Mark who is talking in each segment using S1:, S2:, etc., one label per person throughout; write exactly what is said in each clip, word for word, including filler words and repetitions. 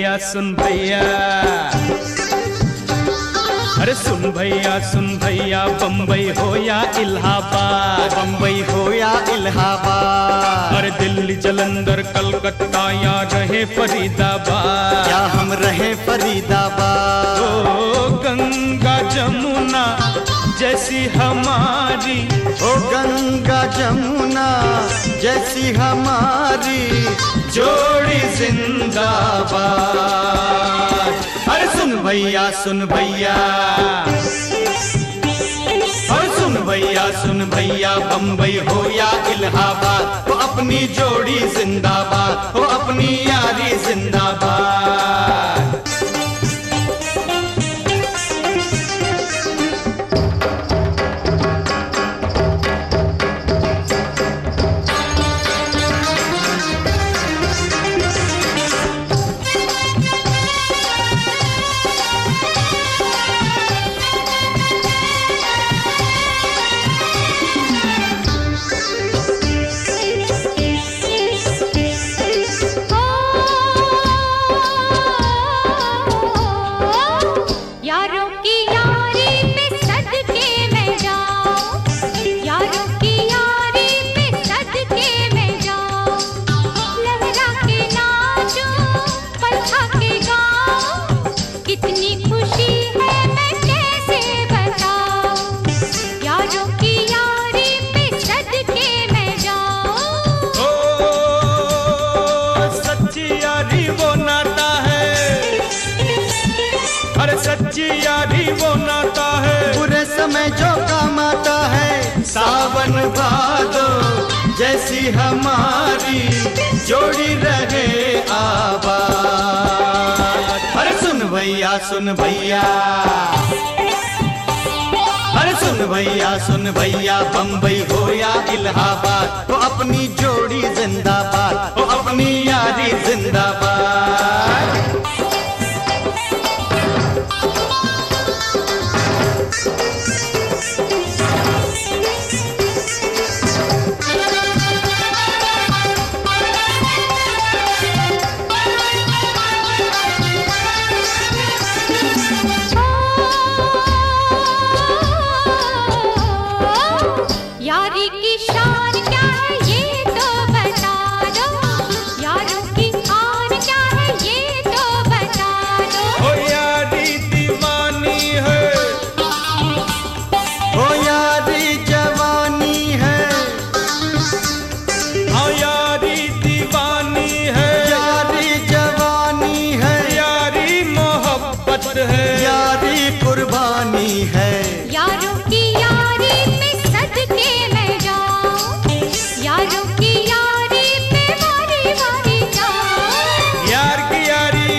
S1: भैया सुन भैया, अरे सुन भैया सुन भैया, बम्बई हो या इलाहाबाद,
S2: बम्बई हो या इलाहाबाद,
S1: अरे दिल्ली जलंधर कलकत्ता या रहे फरीदाबाद,
S2: क्या हम रहे फरीदाबाद।
S1: ओ गंगा जमुना जैसी हमारी,
S2: ओ गंगा जमुना जैसी हमारी
S1: जोड़ी जिंदाबाद। अरे सुन भैया सुन भैया, अरे सुन भैया सुन भैया, बम्बई हो या इलाहाबाद, तो अपनी जोड़ी जिंदाबाद, हो अपनी यारी जिंदाबाद। सच्ची यारी वो नाता है,
S2: बुरे समय जो काम आता है।
S1: सावन भादो जैसी हमारी जोड़ी रहे आबाद। अरे सुन भैया सुन भैया, अरे सुन भैया सुन भैया, बम्बई हो या इलाहाबाद, तो अपनी जोड़ी जिंदाबाद, तो अपनी यारी जिंदाबाद।
S3: यारी की शान क्या है ये तो बता दो, यारों की आन क्या है ये तो बता दो।
S1: ओ यारी दीवानी है,
S2: ओ यारी जवानी है,
S1: ओ यारी दीवानी है,
S2: यारी जवानी है,
S1: यारी मोहब्बत है,
S2: यारी कुर्बानी है।
S3: यारों की यारी पे सदके मैं जाऊं, यारों की यारी पे वारी वारी जाऊं।
S1: यार की यारी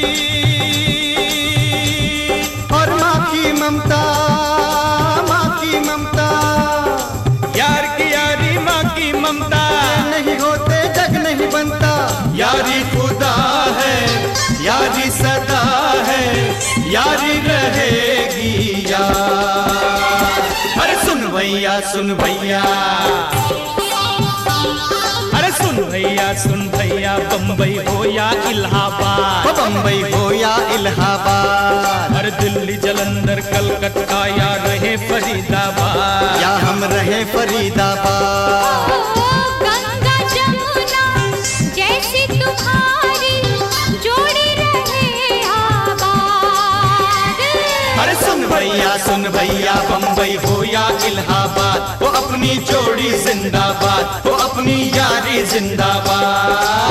S2: और माँ की ममता, माँ की ममता,
S1: यार की यारी माँ की ममता,
S2: नहीं होते जग नहीं बनता।
S1: यारी खुदा है, यारी सदा है, यारी रहेगी यार। अरे सुन भैया सुन भैया, अरे सुन भैया सुन भैया, बम्बई हो या इलाहाबाद,
S2: ओ बम्बई हो या इलाहाबाद,
S1: अरे दिल्ली जलंधर कलकत्ता या रहे फरीदाबाद,
S2: या हम रहे फरीदाबाद।
S3: ओ गंगा जमुना जैसी तुम्हारी जोड़ी रहे आबाद।
S1: अरे सुन भैया सुन भैया, बम्बई हो या इलाहाबाद, वो अपनी जोड़ी जिंदाबाद, वो अपनी यारी जिंदाबाद।